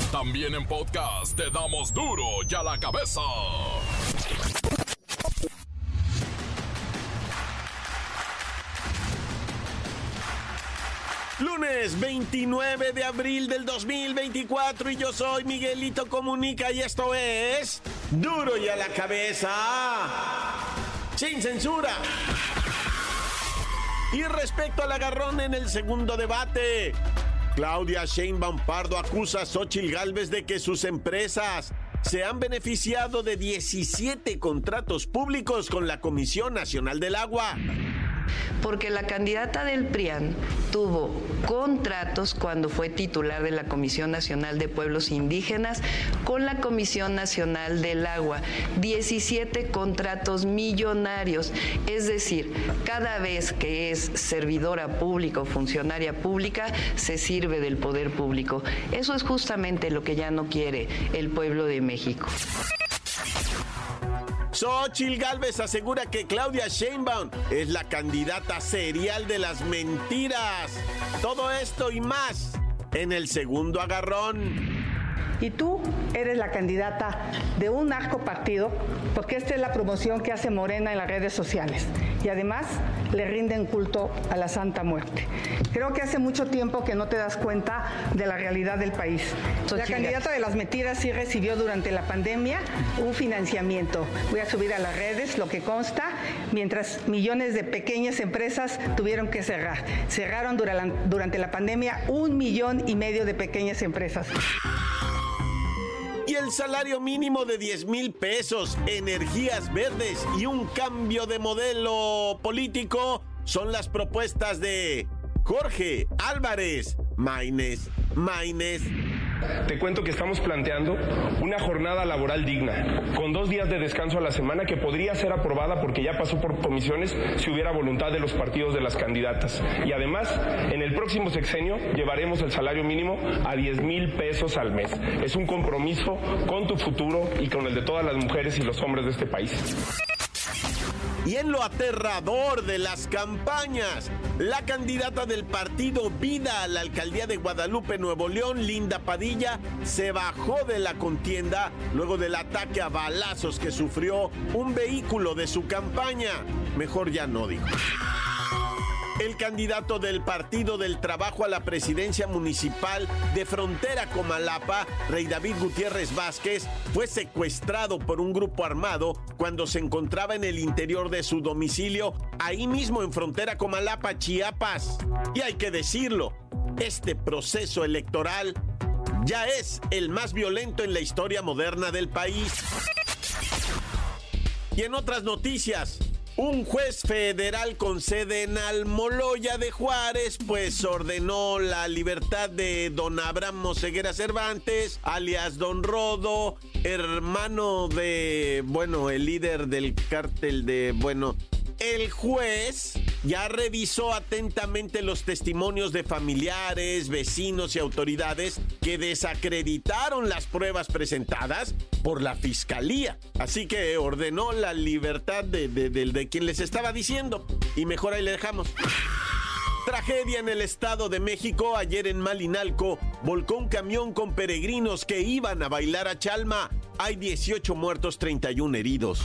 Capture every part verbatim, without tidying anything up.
También en podcast te damos duro y a la cabeza. Lunes veintinueve de abril del dos mil veinticuatro y yo soy Miguelito Comunica y esto es Duro y a la Cabeza, sin censura. Y respecto al agarrón en el segundo debate, Claudia Sheinbaum Pardo acusa a Xóchitl Gálvez de que sus empresas se han beneficiado de diecisiete contratos públicos con la Comisión Nacional del Agua. Porque la candidata del P R I A N tuvo contratos cuando fue titular de la Comisión Nacional de Pueblos Indígenas con la Comisión Nacional del Agua. diecisiete contratos millonarios. Es decir, cada vez que es servidora pública o funcionaria pública, se sirve del poder público. Eso es justamente lo que ya no quiere el pueblo de México. Xóchitl Gálvez asegura que Claudia Sheinbaum es la candidata serial de las mentiras. Todo esto y más en el segundo agarrón. Y tú eres la candidata de un narco partido, porque esta es la promoción que hace Morena en las redes sociales. Y además le rinden culto a la Santa Muerte. Creo que hace mucho tiempo que no te das cuenta de la realidad del país. La candidata de las mentiras sí recibió durante la pandemia un financiamiento. Voy a subir a las redes lo que consta, mientras millones de pequeñas empresas tuvieron que cerrar. Cerraron durante la pandemia un millón y medio de pequeñas empresas. Y el salario mínimo de diez mil pesos, energías verdes y un cambio de modelo político son las propuestas de Jorge Álvarez Maínez. Maínez. Te cuento que estamos planteando una jornada laboral digna, con dos días de descanso a la semana que podría ser aprobada porque ya pasó por comisiones si hubiera voluntad de los partidos de las candidatas. Y además, en el próximo sexenio llevaremos el salario mínimo a diez mil pesos al mes. Es un compromiso con tu futuro y con el de todas las mujeres y los hombres de este país. Y en lo aterrador de las campañas, la candidata del partido Vida a la alcaldía de Guadalupe, Nuevo León, Linda Padilla, se bajó de la contienda luego del ataque a balazos que sufrió un vehículo de su campaña. Mejor ya no, dijo. El candidato del Partido del Trabajo a la presidencia municipal de Frontera Comalapa, Rey David Gutiérrez Vázquez, fue secuestrado por un grupo armado cuando se encontraba en el interior de su domicilio, ahí mismo en Frontera Comalapa, Chiapas. Y hay que decirlo, este proceso electoral ya es el más violento en la historia moderna del país. Y en otras noticias, un juez federal con sede en Almoloya de Juárez, pues ordenó la libertad de don Abraham Moseguera Cervantes, alias Don Rodo, hermano de, bueno, el líder del cártel de, bueno... El juez ya revisó atentamente los testimonios de familiares, vecinos y autoridades que desacreditaron las pruebas presentadas por la fiscalía. Así que ordenó la libertad de, de, de, de quien les estaba diciendo. Y mejor ahí le dejamos. Tragedia en el Estado de México. Ayer en Malinalco volcó un camión con peregrinos que iban a bailar a Chalma. Hay dieciocho muertos, treinta y uno heridos.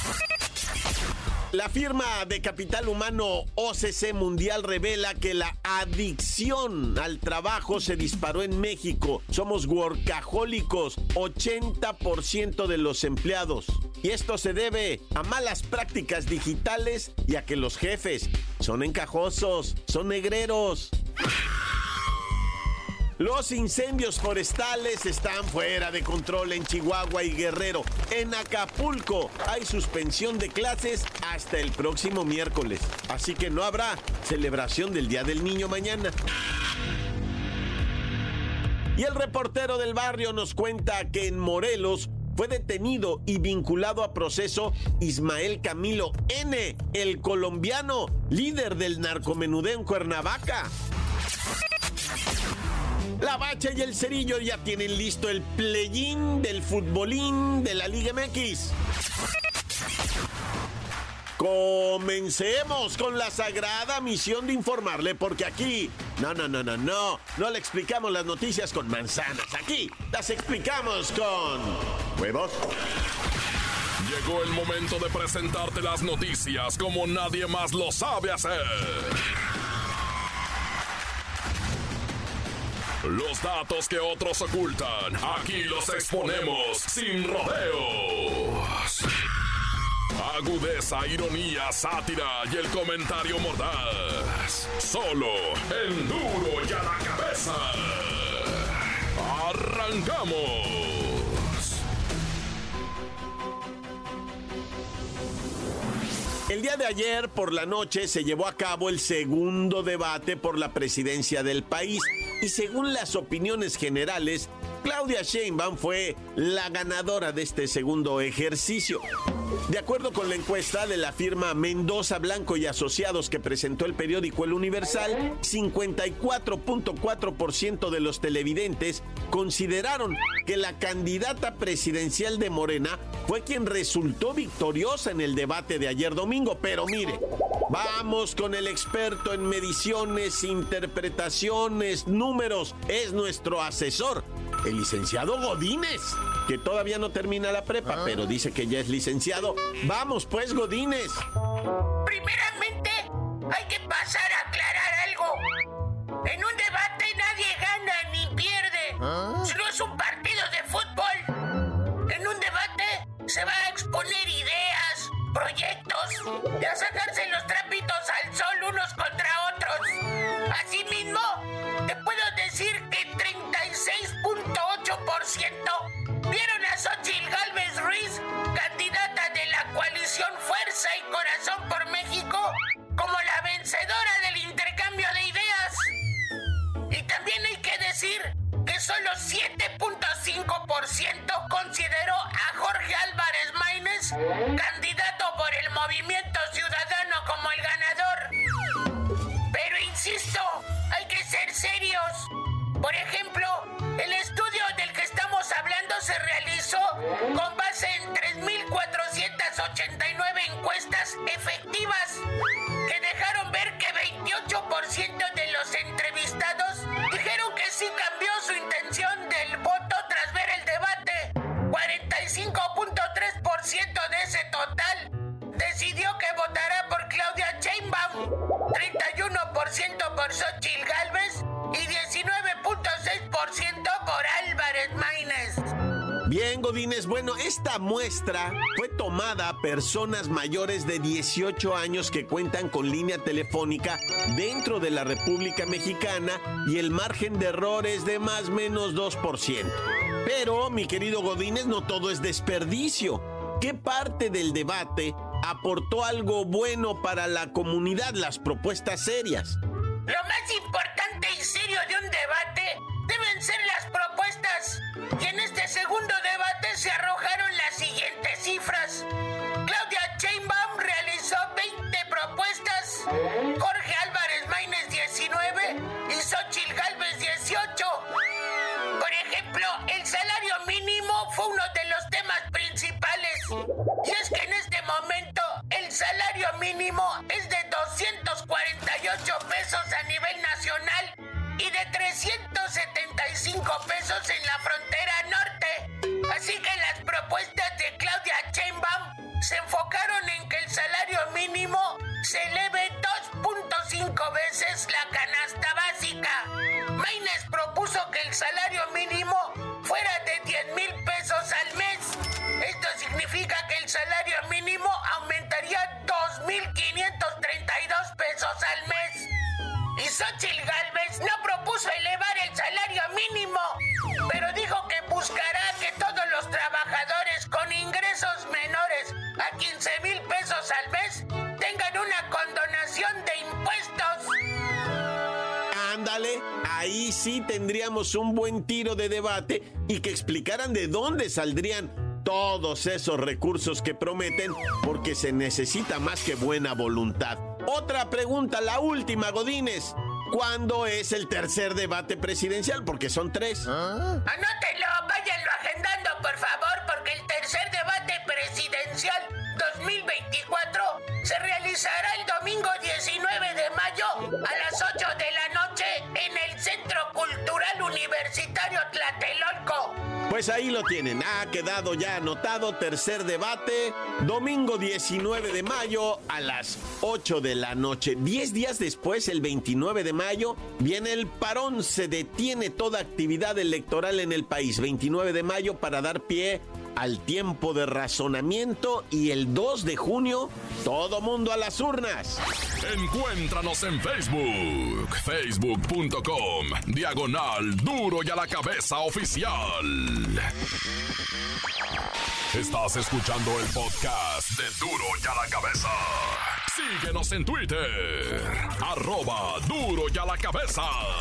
La firma de capital humano O C C Mundial revela que la adicción al trabajo se disparó en México. Somos workahólicos, ochenta por ciento de los empleados. Y esto se debe a malas prácticas digitales y a que los jefes son encajosos, son negreros. Los incendios forestales están fuera de control en Chihuahua y Guerrero. En Acapulco hay suspensión de clases hasta el próximo miércoles. Así que no habrá celebración del Día del Niño mañana. Y el reportero del barrio nos cuenta que en Morelos fue detenido y vinculado a proceso Ismael Camilo N., el colombiano, líder del narcomenudeo en Cuernavaca. La Bacha y el Cerillo ya tienen listo el play-in del futbolín de la Liga M X. Comencemos con la sagrada misión de informarle, porque aquí, no, no, no, no, no, no le explicamos las noticias con manzanas, aquí las explicamos con huevos. Llegó el momento de presentarte las noticias como nadie más lo sabe hacer. Los datos que otros ocultan, aquí los exponemos sin rodeos. Agudeza, ironía, sátira y el comentario mordaz. Solo en Duro y a la Cabeza. ¡Arrancamos! El día de ayer por la noche se llevó a cabo el segundo debate por la presidencia del país y según las opiniones generales, Claudia Sheinbaum fue la ganadora de este segundo ejercicio. De acuerdo con la encuesta de la firma Mendoza, Blanco y Asociados que presentó el periódico El Universal, cincuenta y cuatro punto cuatro por ciento de los televidentes consideraron que la candidata presidencial de Morena fue quien resultó victoriosa en el debate de ayer domingo. Pero mire, vamos con el experto en mediciones, interpretaciones, números. Es nuestro asesor, el licenciado Godínez, que todavía no termina la prepa, pero dice que ya es licenciado. Vamos pues, Godínez. Primeramente, hay que pasar a aclarar algo. En un debate nadie gana ni pierde. ¿Ah? No es un partido de fútbol. En un debate se va a exponer ideas, proyectos, y a sacarse los trapitos al sol unos contra otros. Asimismo, te puedo decir que treinta y seis punto ocho por ciento vieron a Xóchitl Gálvez Ruiz, candidata de la coalición Fuerza y Corazón por México, como la vencedora del intercambio de ideas. Y también hay que decir que solo siete punto cinco por ciento consideró a Jorge Álvarez Maínez, candidato por el Movimiento Ciudadano, como el ganador. Pero insisto, hay que ser serios. Por ejemplo, el estudio del que estamos hablando se realizó con base en tres mil cuatrocientas ochenta y nueve encuestas efectivas que dejaron ver que veintiocho por ciento de los entrevistados dijeron que sí cambió su intención del voto tras ver el debate. cuarenta y cinco punto tres por ciento de ese total decidió que votará por Claudia Sheinbaum, treinta y uno por ciento por Xóchitl Gálvez y diecinueve punto seis por ciento por Álvarez Maínez. Bien, Godínez, bueno, esta muestra fue tomada a personas mayores de dieciocho años que cuentan con línea telefónica dentro de la República Mexicana y el margen de error es de más o menos dos por ciento. Pero, mi querido Godínez, no todo es desperdicio. ¿Qué parte del debate aportó algo bueno para la comunidad, las propuestas serias? Lo más importante y serio de un debate deben ser las propuestas. Y en este segundo debate se arrojaron las siguientes cifras. Claudia Sheinbaum realizó veinte propuestas, Jorge Álvarez Maínez diecinueve y Xóchitl Gálvez dieciocho. Por ejemplo, el salario mínimo fue uno de los temas principales. Y es que en este momento el salario mínimo es de doscientos cuarenta y ocho pesos a nivel nacional y de trescientos setenta y cinco pesos en la frontera norte. Así que las propuestas de Claudia Sheinbaum se enfocaron en que el salario mínimo se eleve dos punto cinco veces la canasta básica. Maínez propuso que el salario mínimo fuera de diez mil pesos al mes. Esto significa que el salario mínimo aumentaría dos mil quinientos treinta y dos pesos al mes. Y Xóchitl Gálvez no propuso elevar el salario mínimo, pero dijo que buscará que todos los trabajadores con ingresos menores a quince mil pesos al mes tengan una condonación de impuestos. Ándale, ahí sí tendríamos un buen tiro de debate y que explicaran de dónde saldrían todos esos recursos que prometen, porque se necesita más que buena voluntad. Otra pregunta, la última, Godínez. ¿Cuándo es el tercer debate presidencial? Porque son tres. ¿Ah? Anótenlo, váyanlo agendando, por favor, porque el tercer debate presidencial dos mil veinticuatro se realizará el domingo diecinueve de mayo a las ocho de la noche en el Centro Cultural Universitario Tlatelolco. Pues ahí lo tienen, ha quedado ya anotado, tercer debate, domingo diecinueve de mayo a las ocho de la noche. Diez días después, el veintinueve de mayo, viene el parón, se detiene toda actividad electoral en el país. veintinueve de mayo para dar pie al tiempo de razonamiento y el dos de junio, todo mundo a las urnas. Encuéntranos en Facebook, facebook punto com, diagonal Duro y a la Cabeza Oficial. Estás escuchando el podcast de Duro y a la Cabeza. Síguenos en Twitter, arroba Duro y a la Cabeza.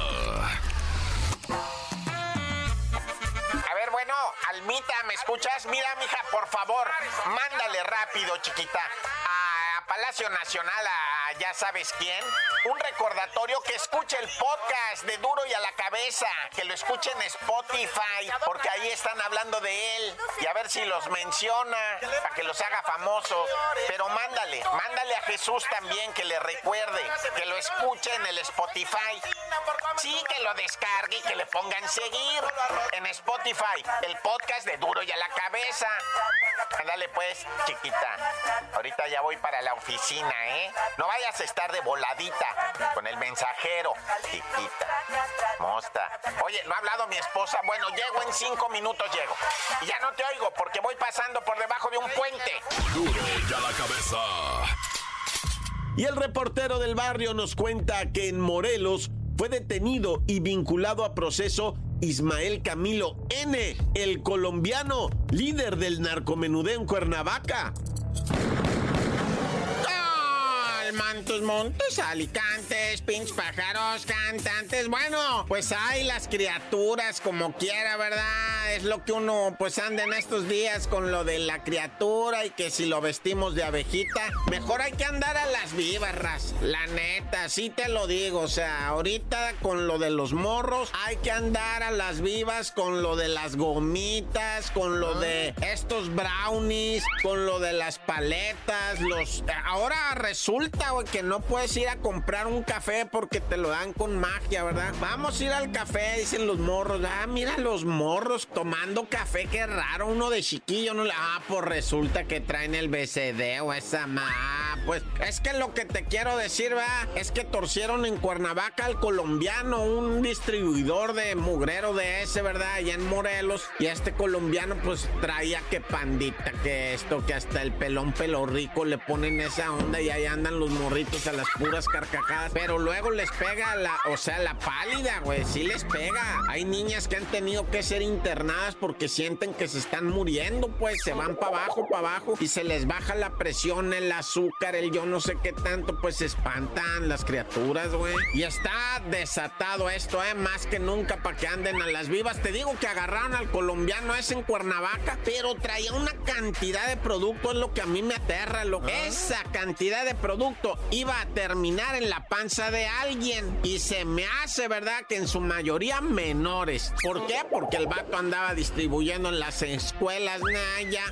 A ver, bueno, Almita, ¿me escuchas? Mira, mija, por favor, mándale rápido, chiquita, a Palacio Nacional, a ya sabes quién, un recordatorio que escuche el podcast de Duro y a la Cabeza, que lo escuche en Spotify, porque ahí están hablando de él, y a ver si los menciona, para que los haga famosos. Pero mándale, mándale a Jesús también, que le recuerde, que lo escuche en el Spotify. Sí, que lo descargue y que le pongan seguir en Spotify, el podcast de Duro y a la Cabeza. Ándale pues, chiquita, ahorita ya voy para la oficina, ¿eh? No vayas a estar de voladita con el mensajero, chiquita, mosta. Oye, ¿no ha hablado mi esposa? Bueno, llego en cinco minutos, llego. Y ya no te oigo porque voy pasando por debajo de un puente. Duro y a la Cabeza. Y el reportero del barrio nos cuenta que en Morelos fue detenido y vinculado a proceso Ismael Camilo N., el colombiano, líder del narcomenudeo en Cuernavaca. Mantos, montes, alicantes, pinches pájaros, cantantes. Bueno, pues hay las criaturas como quiera, ¿verdad? Es lo que uno pues anda en estos días con lo de la criatura y que si lo vestimos de abejita, mejor hay que andar a las vivas, ras. La neta, sí te lo digo. O sea, ahorita con lo de los morros hay que andar a las vivas con lo de las gomitas, con lo de estos brownies, con lo de las paletas, los... Ahora resulta que no puedes ir a comprar un café porque te lo dan con magia, ¿verdad? Vamos a ir al café, dicen los morros. Ah, mira los morros tomando café, qué raro, uno de chiquillo, no le... Ah, pues resulta que traen el B C D o esa ma... Ah, pues es que lo que te quiero decir, ¿verdad? Es que torcieron en Cuernavaca al colombiano, un distribuidor de mugrero de ese, ¿verdad? Allá en Morelos. Y este colombiano pues traía que pandita, que esto, que hasta el pelón pelo rico le ponen esa onda y ahí andan los morritos a las puras carcajadas, pero luego les pega la, o sea, la pálida, güey, sí les pega. Hay niñas que han tenido que ser internadas porque sienten que se están muriendo, pues se van para abajo, para abajo y se les baja la presión, el azúcar, el yo no sé qué tanto, pues se espantan las criaturas, güey. Y está desatado esto, eh, más que nunca para que anden a las vivas. Te digo que agarraron al colombiano ese en Cuernavaca, pero traía una cantidad de producto, es lo que a mí me aterra, lo que esa cantidad de producto iba a terminar en la panza de alguien. Y se me hace, ¿verdad?, que en su mayoría menores. ¿Por qué? Porque el vato andaba distribuyendo en las escuelas, Naya.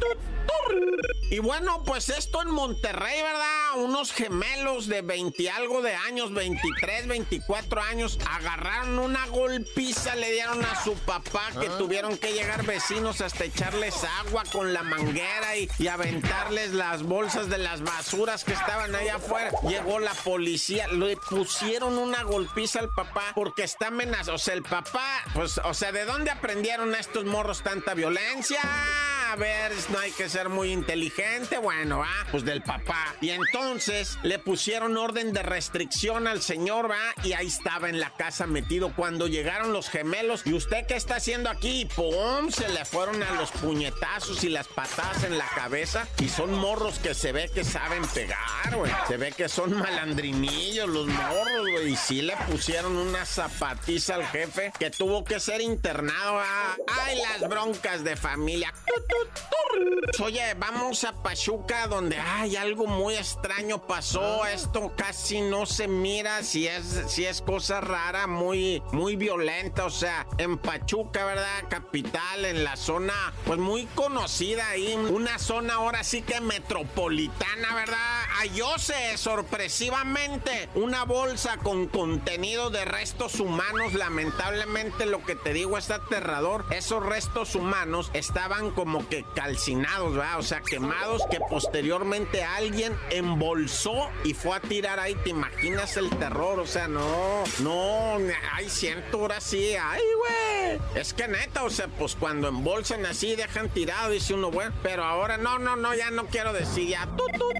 Y bueno, pues esto en Monterrey, ¿verdad? Unos gemelos de veinte algo de años, veintitrés, veinticuatro años, agarraron una golpiza, le dieron a su papá, que ¿Ah? tuvieron que llegar vecinos hasta echarles agua con la manguera y, y aventarles las bolsas de las basuras que estaban allá afuera. Llegó la policía, le pusieron una golpiza al papá porque está amenazado. O sea, el papá, pues, o sea, ¿de dónde aprendieron a estos morros tanta violencia? A ver, no hay que ser muy inteligente. Bueno, ah, pues del papá. Y entonces le pusieron orden de restricción al señor, va, y ahí estaba en la casa metido cuando llegaron los gemelos. ¿Y usted qué está haciendo aquí? Y ¡pum! Se le fueron a los puñetazos y las patadas en la cabeza. Y son morros que se ve que saben pegar, güey. Se ve que son malandrinillos los morros, güey. Y sí le pusieron una zapatiza al jefe que tuvo que ser internado, ¿ah? ¡Ay, las broncas de familia! ¡Tut, tut! Oye, vamos a Pachuca, donde ay, algo muy extraño pasó. Esto casi no se mira, si es, si es cosa rara, muy, muy violenta. O sea, en Pachuca, ¿verdad? Capital, en la zona, pues muy conocida ahí. Una zona ahora sí que metropolitana, ¿verdad? Hallóse sorpresivamente una bolsa con contenido de restos humanos. Lamentablemente, lo que te digo es aterrador. Esos restos humanos estaban como que calcinados, ¿verdad? O sea, quemados, que posteriormente alguien embolsó y fue a tirar ahí. ¿Te imaginas el terror? O sea, no, no, ay, siento ahora sí, ay, güey. Es que neta, o sea, pues cuando embolsan así, dejan tirado, dice uno, bueno, pero ahora no, no, no, ya no quiero decir ya. Tut, tut,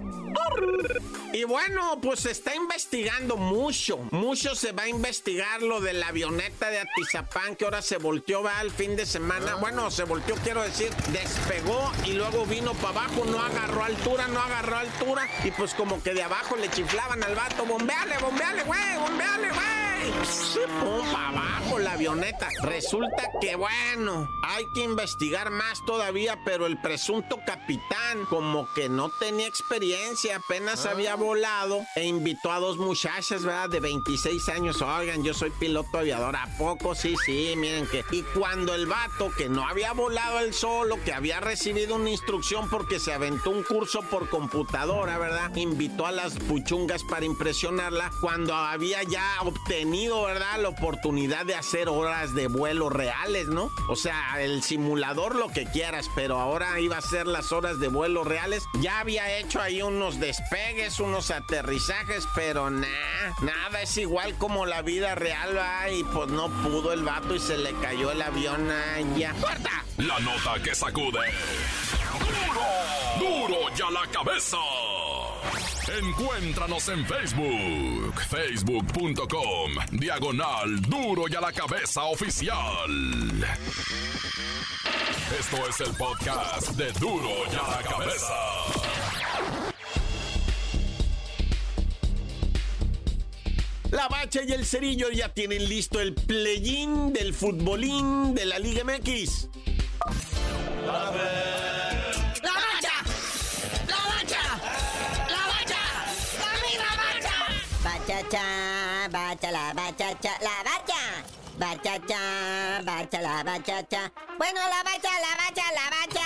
y bueno, pues se está investigando mucho, mucho se va a investigar lo de la avioneta de Atizapán, que ahora se volteó, va, el fin de semana. Bueno, se volteó, quiero decir, despegó y luego vino para abajo, no agarró altura, no agarró altura, y pues como que de abajo le chiflaban al vato, bombeale, bombeale, güey, bombeale, güey. Pum, para abajo la avioneta. Resulta que, bueno, hay que investigar más todavía, pero el presunto capitán como que no tenía experiencia, apenas había volado e invitó a dos muchachas, ¿verdad? De veintiséis años. Oigan, yo soy piloto aviador. ¿A poco? Sí, sí, miren que... Y cuando el vato, que no había volado él solo, que había recibido una instrucción porque se aventó un curso por computadora, ¿verdad? Invitó a las puchungas para impresionarla, cuando había ya obtenido, ¿verdad?, la oportunidad de hacer horas de vuelo reales, ¿no? O sea, el simulador, lo que quieras, pero ahora iba a hacer las horas de vuelo reales. Ya había hecho ahí unos despegues, unos aterrizajes, pero nada, nada es igual como la vida real, ¿va? Y pues no pudo el vato y se le cayó el avión allá. ¡Corta! La nota que sacude. ¡Duro! ¡Duro ya la cabeza! Encuéntranos en Facebook, facebook punto com, diagonal Duro y a la Cabeza Oficial. Esto es el podcast de Duro y a la Cabeza. La Bacha y el Cerillo ya tienen listo el play-in del futbolín de la Liga M X. ¡La Bacha! ¡La Bacha! ¡La Bacha! ¡La Bachacha, bacha la bachacha, la bacha. Bachacha, bacha la bachacha. Bueno, la bacha, la bacha, la bacha.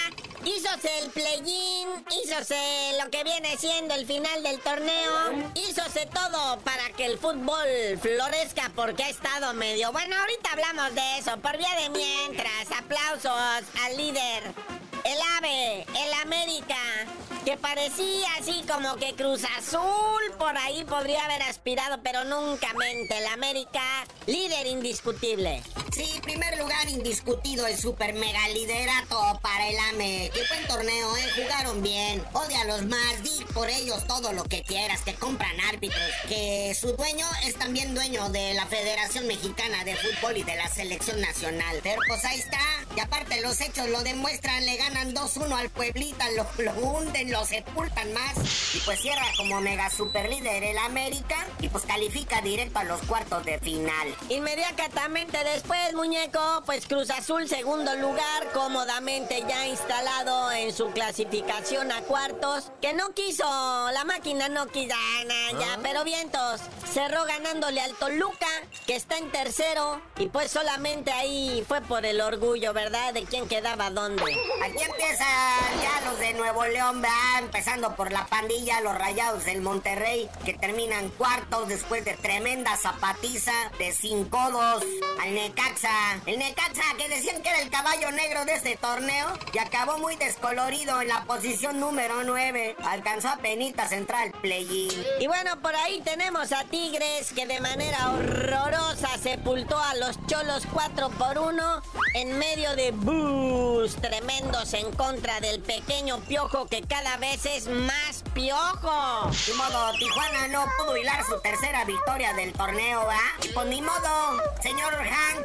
Hízose el play-in, hízose lo que viene siendo el final del torneo, hízose todo para que el fútbol florezca, porque ha estado medio... Bueno, ahorita hablamos de eso, por vía de mientras. Aplausos al líder, el AVE, el América, que parecía así como que Cruz Azul por ahí podría haber aspirado, pero nunca mente. El América, líder indiscutible. Sí, primer lugar indiscutido, el super mega liderato para el AME. Qué buen torneo, ¿eh? Jugaron bien. Odia a los más, di por ellos todo lo que quieras, que compran árbitros, que su dueño es también dueño de la Federación Mexicana de Fútbol y de la Selección Nacional. Pero pues ahí está, y aparte los hechos lo demuestran, le ganan dos uno al Pueblita, lo, lo hunden, lo sepultan más, y pues cierra como mega super líder el América, y pues califica directo a los cuartos de final. Inmediatamente después, muñeco, pues Cruz Azul, segundo lugar, cómodamente ya instalado en su clasificación a cuartos, que no quiso, la máquina no quiso, nah, ya, ¿Ah? Pero vientos, cerró ganándole al Toluca, que está en tercero, y pues solamente ahí fue por el orgullo, ¿verdad?, de quién quedaba dónde. Aquí empiezan ya los de Nuevo León, ¿verdad?, empezando por la pandilla, los Rayados del Monterrey, que terminan cuartos después de tremenda zapatiza de cinco dos al Necaxa. El Necaxa, que decían que era el caballo negro de este torneo, y acabó muy descolorido en la posición número nueve. Alcanzó apenitas entrar al play-in. Y bueno, por ahí tenemos a Tigres, que de manera horrorosa sepultó a los Cholos cuatro por uno en medio de boos tremendos en contra del pequeño Piojo, que cada vez es más piojo. Ni modo, Tijuana no pudo hilar su tercera victoria del torneo, ¿verdad? Y pues ni modo, señor Hank,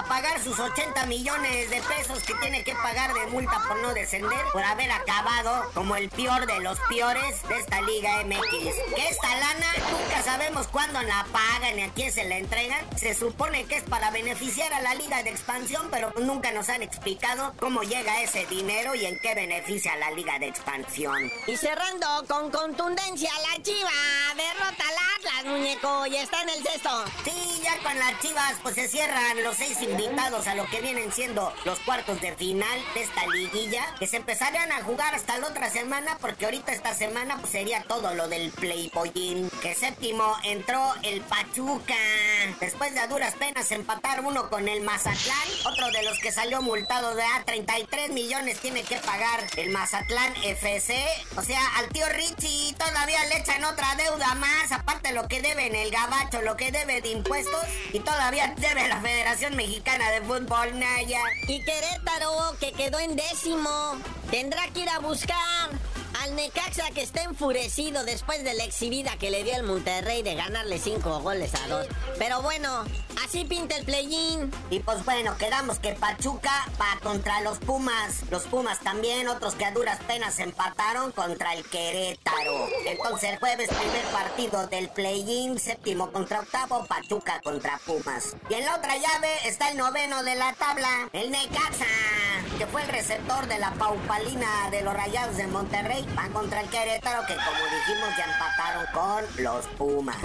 pagar sus ochenta millones de pesos que tiene que pagar de multa por no descender, por haber acabado como el peor de los peores de esta Liga M X. Que esta lana nunca sabemos cuándo la pagan ni a quién se la entregan. Se supone que es para beneficiar a la Liga de Expansión, pero nunca nos han explicado cómo llega ese dinero y en qué beneficia a la Liga de Expansión. Y cerrando con contundencia, la Chiva derrota al Atlas, muñeco, y está en el sexto. Sí, ya con las Chivas pues se cierran los seis invitados a lo que vienen siendo los cuartos de final de esta liguilla, que se empezarían a jugar hasta la otra semana, porque ahorita esta semana pues sería todo lo del Playboyín. Que séptimo entró el Pachuca, después de a duras penas empatar uno con el Mazatlán, otro de los que salió multado de a treinta y tres millones tiene que pagar el Mazatlán F C. O sea, al tío Richie todavía le echan otra deuda más, aparte lo que debe en el gabacho, lo que debe de impuestos, y todavía debe la Federación Mexicana de Fútbol, Naya. Y Querétaro, que quedó en décimo, tendrá que ir a buscar al Necaxa, que está enfurecido después de la exhibida que le dio el Monterrey de ganarle cinco goles a dos. Pero bueno, así pinta el play-in. Y pues bueno, quedamos que Pachuca va contra los Pumas. Los Pumas también, otros que a duras penas empataron contra el Querétaro. Entonces el jueves, primer partido del play-in, séptimo contra octavo, Pachuca contra Pumas. Y en la otra llave está el noveno de la tabla, el Necaxa, que fue el receptor de la paupalina de los Rayados de Monterrey. Van contra el Querétaro, que como dijimos ya empataron con los Pumas.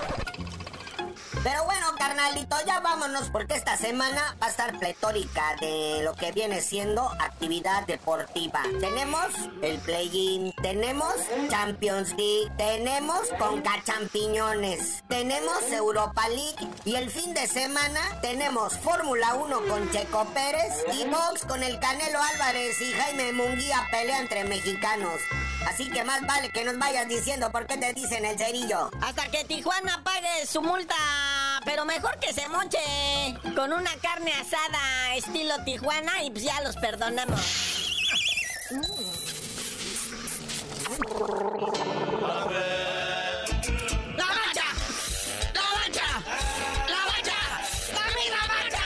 Pero bueno, carnalito, ya vámonos, porque esta semana va a estar pletórica de lo que viene siendo actividad deportiva. Tenemos el play-in, tenemos Champions League, tenemos Conca Champiñones, tenemos Europa League, y el fin de semana tenemos Fórmula uno con Checo Pérez y box con el Canelo Álvarez y Jaime Munguía, pelea entre mexicanos. Así que más vale que nos vayas diciendo por qué te dicen el cerillo. Hasta que Tijuana pague su multa, pero mejor que se moche con una carne asada estilo Tijuana y pues ya los perdonamos. ¡La Bacha! ¡La Bacha! ¡La Bacha! ¡Dame la Bacha!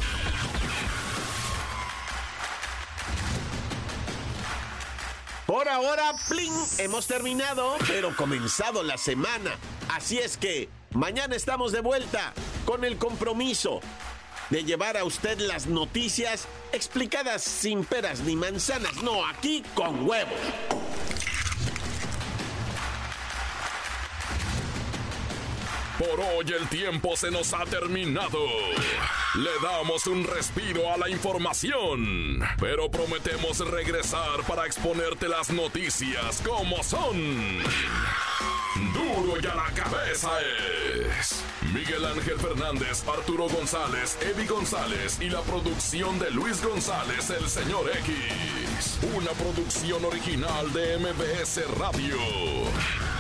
Por ahora, pling, hemos terminado, pero comenzado la semana. Así es que mañana estamos de vuelta con el compromiso de llevar a usted las noticias explicadas sin peras ni manzanas. No, aquí con huevos. Por hoy el tiempo se nos ha terminado. Le damos un respiro a la información, pero prometemos regresar para exponerte las noticias como son. Duro y a la cabeza es Miguel Ángel Fernández, Arturo González, Eddie González y la producción de Luis González, el señor X. Una producción original de M B S Radio.